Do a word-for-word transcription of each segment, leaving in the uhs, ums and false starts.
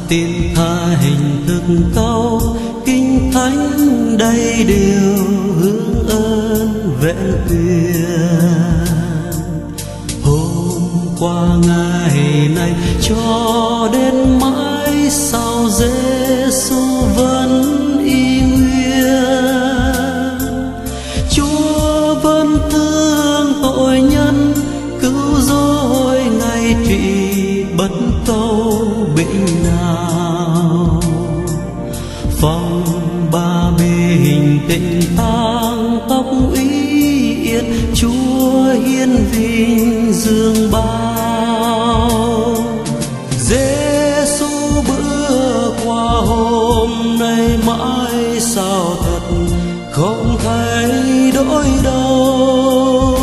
tin tha hình thức câu kinh thánh đầy điều hướng ơn vẹn tuyền. Hôm qua ngày nay cho đến mãi sau Giêsu vẫn y nguyên. Chúa vẫn thương tội nhân, cứu rỗi ngày trị bất câu bệnh nào. Phong ba bình tĩnh tang tóc uy yên, Chúa hiên vinh dương bao. Giêsu bữa qua hôm nay mãi sao thật không thay đổi đâu.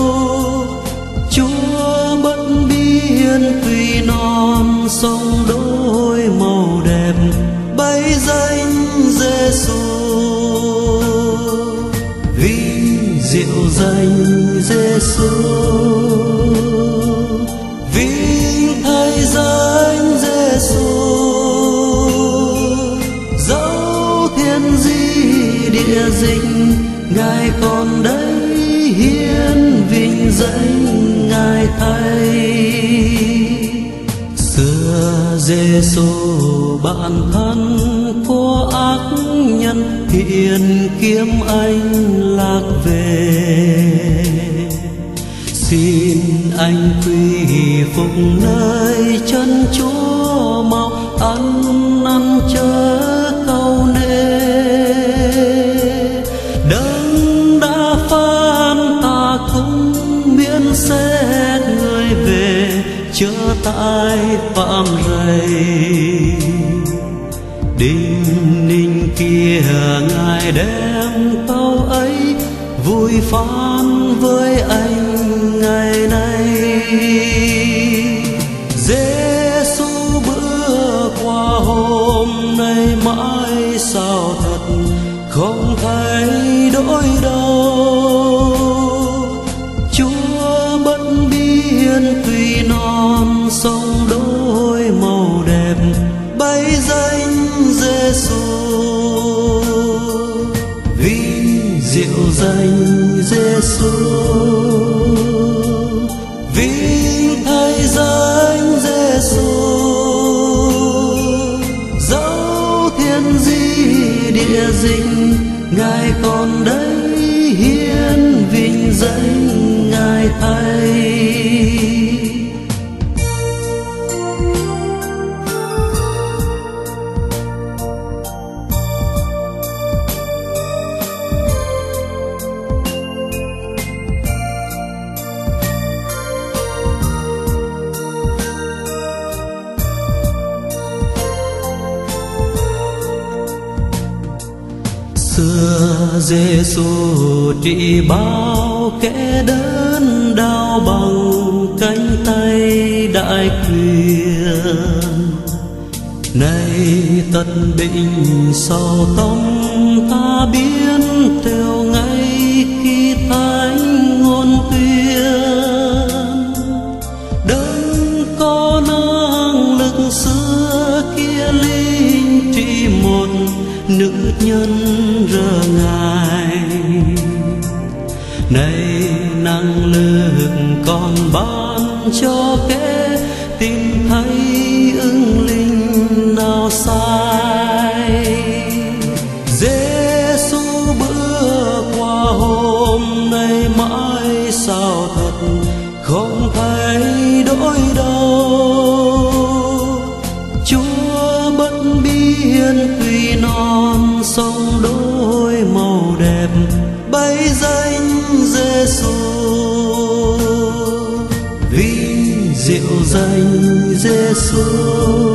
Chúa bất biến tuy non sông đôi màu đẹp, bấy danh Giêsu. Vinh diệu danh Giêsu, vinh thay danh Giêsu. Dẫu thiên di địa dinh, Ngài còn đây hiến vinh danh Ngài thay. Xưa Giêsu bạn thân của ác nhân, hiện kiếm anh lạc về. Xin anh quy phục nơi chân Chúa, mau ăn năn chớ câu nệ. Đấng đã phán ta cũng miễn xét người về, chớ tại phạm rầy. Đinh ninh kia Ngài đem câu ấy vui phán với anh ngày nay. Giêsu bữa qua hôm nay mãi sao thật không thay đổi đâu. Chúa bất biến tuy non sông đôi màu đẹp, bấy danh Giêsu. Vinh diệu danh Giêsu, vinh thay danh Giêsu. Dẫu thiên di địa dinh, Ngài còn đây hiến vinh danh Ngài thay. Xưa Giêsu trị bao kẻ đớn đau bằng cánh tay đại quyền. Nay tất bệnh sau tâm ta biến, theo ngay khi thánh ngôn tuyên. Đấng có năng lực xưa kia linh trị một nữ nhân rơ ngài. Nay năng lực còn ban cho kẻ tìm thấy ứng linh nào sai. Giêsu bữa qua hôm nay mãi sao thật không thay đổi đâu. Chúa bất biến tuy non sông đôi màu đẹp, bấy danh Giêsu. Vinh diệu danh Giêsu,